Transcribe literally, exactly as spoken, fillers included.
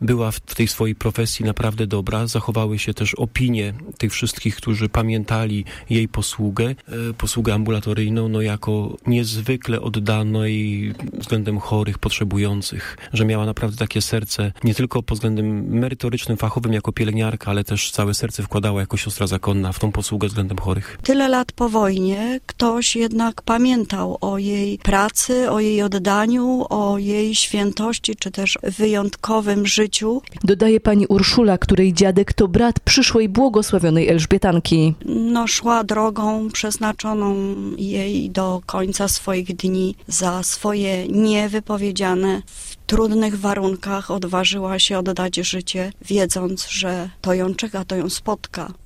była w tej swojej profesji naprawdę dobra. Zachowały się też opinie tych wszystkich, którzy pamiętali jej posługę, posługę ambulatoryjną, no jako niezwykle oddanej względem chorych, potrzebujących, że miała naprawdę takie serce, nie tylko pod względem merytorycznym, fachowym jako pielęgniarka, ale też całe serce wkładała jako siostra zakonna w tą posługę względem chorych. Tyle lat po wojnie ktoś jednak pamiętał o jej pracy, o jej oddaniu, o jej świętości, czy też wyjątkowym życiu. Dodaje pani Urszula, której dziadek to brat przyszłej błogosławionej Elżbietanki. No, szła drogą przeznaczoną jej do końca swoich dni za swoje niewypowiedziane w trudnych warunkach odważyła się oddać życie, wiedząc, że to ją czeka, to ją spotka.